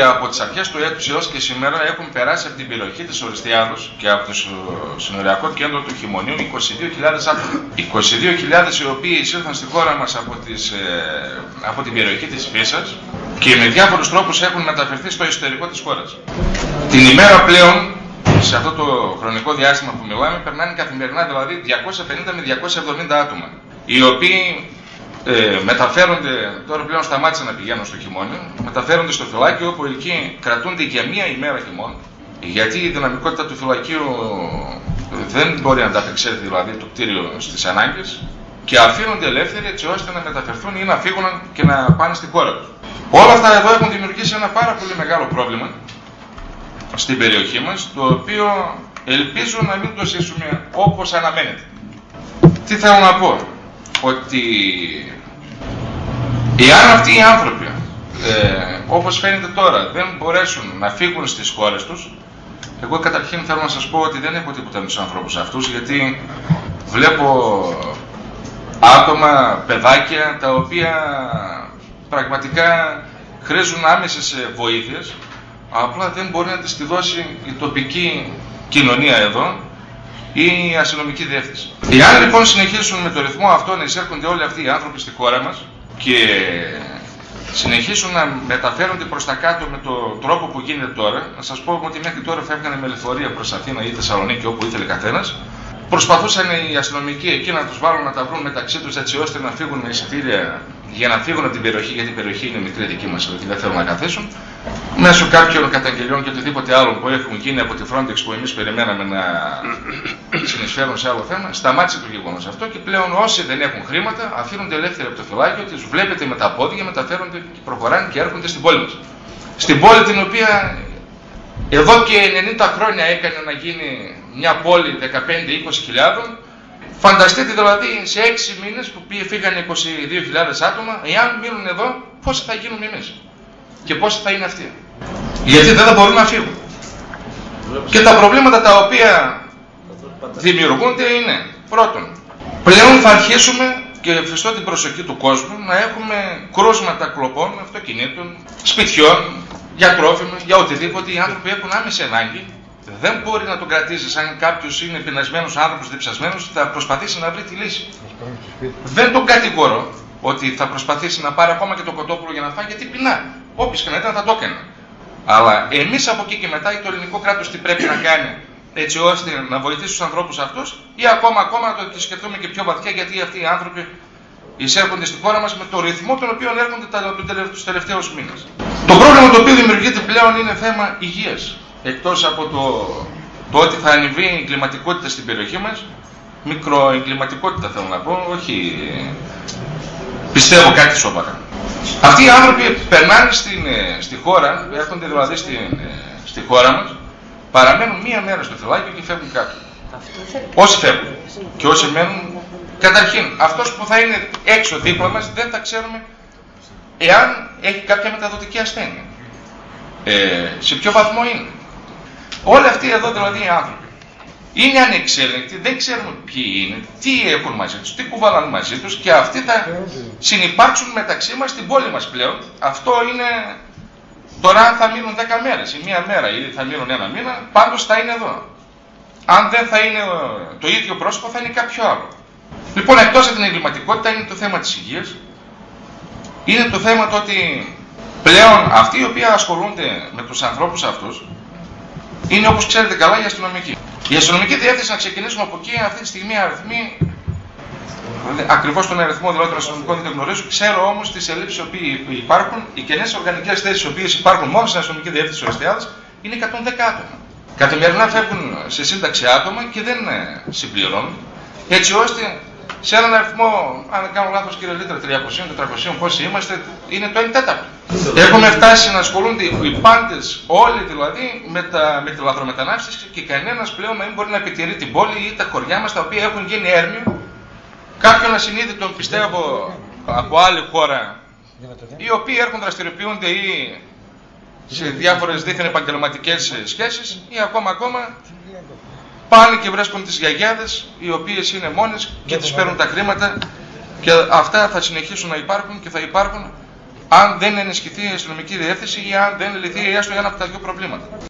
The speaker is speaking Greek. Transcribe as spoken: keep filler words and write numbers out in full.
από τις αρχές του έτους έως και σήμερα έχουν περάσει από την περιοχή της Οριστιάδος και από το συνοριακό κέντρο του Χειμωνίου είκοσι δύο χιλιάδες άτομα. είκοσι δύο χιλιάδες οι οποίοι εισήλθαν στη χώρα μας από, τις, ε, από την περιοχή της Φύσσας και με διάφορους τρόπους έχουν μεταφερθεί στο εσωτερικό της χώρας. Την ημέρα πλέον, σε αυτό το χρονικό διάστημα που μιλάμε, περνάνε καθημερινά δηλαδή διακόσια πενήντα με διακόσια εβδομήντα άτομα, οι οποίοι ε, μεταφέρονται, τώρα πλέον σταμάτησαν να πηγαίνουν στο Χειμώνιο, μεταφέρονται στο φυλάκιο, όπου εκεί κρατούνται για μία ημέρα και μόνο, γιατί η δυναμικότητα του φυλακίου δεν μπορεί να ανταπεξέλθει δηλαδή το κτίριο στις ανάγκες, και αφήνονται ελεύθεροι έτσι ώστε να μεταφερθούν ή να φύγουν και να πάνε στη χώρα τους. Όλα αυτά εδώ έχουν δημιουργήσει ένα πάρα πολύ μεγάλο πρόβλημα στην περιοχή μας, το οποίο ελπίζω να μην το ζήσουμε όπως αναμένεται. Τι θέλω να πω, ότι εάν αυτοί οι άνθρωποι, ε, όπως φαίνεται τώρα, δεν μπορέσουν να φύγουν στις χώρες τους, εγώ καταρχήν θέλω να σας πω ότι δεν έχω τίποτα με τους ανθρώπους αυτούς, γιατί βλέπω άτομα, παιδάκια, τα οποία πραγματικά χρήζουν άμεσες βοήθειες, απλά δεν μπορεί να τις τη δώσει η τοπική κοινωνία εδώ ή η αστυνομική διεύθυνση. Εάν λοιπόν συνεχίσουν με το ρυθμό αυτό να εισέρχονται όλοι αυτοί οι άνθρωποι στη χώρα μας και συνεχίσουν να μεταφέρονται προς τα κάτω με τον τρόπο που γίνεται τώρα, να σας πω ότι μέχρι τώρα φεύγανε με λεωφορεία προς Αθήνα ή Θεσσαλονίκη, όπου ήθελε καθένας. Προσπαθούσαν οι αστυνομικοί εκεί να τους βάλουν να τα βρουν μεταξύ τους έτσι ώστε να φύγουν με εισιτήρια για να φύγουν από την περιοχή, γιατί η περιοχή είναι μικρή δική μας και δεν θέλουν να καθίσουν. Μέσω κάποιων καταγγελιών και οτιδήποτε άλλο που έχουν γίνει από τη Frontex που εμείς περιμέναμε να συνεισφέρουν σε άλλο θέμα, σταμάτησε το γεγονός αυτό και πλέον όσοι δεν έχουν χρήματα αφήνονται ελεύθεροι από το φυλάκιο, τους βλέπετε με τα πόδια, μεταφέρονται και προχωράνε και έρχονται στην πόλη μας. Στην πόλη την οποία εδώ και ενενήντα χρόνια έκανε να γίνει μια πόλη δεκαπέντε με είκοσι χιλιάδων. Φανταστείτε δηλαδή σε έξι μήνες που φύγανε είκοσι δύο χιλιάδες άτομα, εάν μείνουν εδώ, πόσοι θα γίνουμε εμείς και πόσοι θα είναι αυτοί. Γιατί δεν θα μπορούν να φύγουν. Και τα προβλήματα τα οποία δημιουργούνται είναι, πρώτον, πλέον θα αρχίσουμε, και ευχαριστώ την προσοχή του κόσμου, να έχουμε κρούσματα κλοπών αυτοκινήτων, σπιτιών, για τρόφιμα, για οτιδήποτε. Οι άνθρωποι έχουν άμεση ανάγκη. Δεν μπορεί να τον κρατήσει αν κάποιος είναι πεινασμένος άνθρωπος, διψασμένος, θα προσπαθήσει να βρει τη λύση. Δεν τον κατηγορώ ότι θα προσπαθήσει να πάρει ακόμα και το κοτόπουλο για να φάει, γιατί πεινά. Όποιος και να ήταν θα το έκανε. Αλλά εμείς από εκεί και μετά, το ελληνικό κράτος τι πρέπει να κάνει έτσι ώστε να βοηθήσει τους ανθρώπους αυτούς, ή ακόμα, ακόμα να το σκεφτούμε και πιο βαθιά, γιατί αυτοί οι άνθρωποι εισέρχονται στη χώρα μας με το ρυθμό τον οποίο έρχονται τους τελευταίους μήνες. Το πρόβλημα το οποίο δημιουργείται πλέον είναι θέμα υγείας. Εκτός από το, το ότι θα ανεβεί η εγκληματικότητα στην περιοχή μας, μικροεγκληματικότητα θέλω να πω, όχι πιστεύω κάτι σοβαρά. Αυτοί οι άνθρωποι περνάνε στην, στη χώρα, έρχονται δηλαδή στην, στη χώρα μας, παραμένουν μία μέρα στο φυλάκιο και φεύγουν κάτω. Όσοι φεύγουν και όσοι μένουν, καταρχήν αυτός που θα είναι έξω δίπλα μας δεν θα ξέρουμε εάν έχει κάποια μεταδοτική ασθένεια. Ε, σε ποιο βαθμό είναι. Όλοι αυτοί εδώ δηλαδή οι άνθρωποι είναι ανεξέλεγκτοι, δεν ξέρουμε ποιοι είναι, τι έχουν μαζί τους, τι κουβαλάνε μαζί τους, και αυτοί θα συνυπάρξουν μεταξύ μας στην πόλη μας πλέον. Αυτό είναι, τώρα αν θα μείνουν δέκα μέρες ή μία μέρα ή θα μείνουν ένα μήνα, πάντως θα είναι εδώ. Αν δεν θα είναι το ίδιο πρόσωπο, θα είναι κάποιο άλλο. Λοιπόν, εκτός από την εγκληματικότητα είναι το θέμα της υγείας, είναι το θέμα το ότι πλέον αυτοί οι οποίοι ασχολούνται με τους ανθρώπους αυτούς είναι, όπως ξέρετε καλά, η αστυνομική. Η αστυνομική διεύθυνση, να ξεκινήσουμε από εκεί, αυτή τη στιγμή αριθμοί, ακριβώς τον αριθμό δηλαδή των αστυνομικών δεν γνωρίζω, ξέρω όμως τις ελλείψεις που υπάρχουν, οι κενές οργανικές θέσεις οι οποίες υπάρχουν μόνο στην αστυνομική διεύθυνση της Οριστιάδας είναι εκατόν δέκα άτομα. Καθημερινά φεύγουν σε σύνταξη άτομα και δεν συμπληρώνουν, έτσι ώστε σε έναν αριθμό, αν δεν κάνω λάθος κύριε Λίτρα, τριακόσια τετρακόσια πόσοι είμαστε, είναι το ένα τέταρτο. Έχουμε φτάσει να ασχολούνται οι πάντες, όλοι δηλαδή, με, τα, με τη λαθρομετανάστευση και κανένας πλέον να μην μπορεί να επιτηρεί την πόλη ή τα χωριά μας τα οποία έχουν γίνει έρμειο. Κάποιον ασυνείδητον, πιστεύω, από άλλη χώρα, οι οποίοι έρχονται δραστηριοποιούνται ή σε διάφορες δίθεν επαγγελματικές σχέσεις ή ακόμα ακόμα πάνε και βρίσκουν τις γιαγιάδες οι οποίες είναι μόνες και τις παίρνουν τα χρήματα, και αυτά θα συνεχίσουν να υπάρχουν και θα υπάρχουν αν δεν ενισχυθεί η αστυνομική διεύθυνση ή αν δεν λυθεί έστω ένα από τα δύο προβλήματα.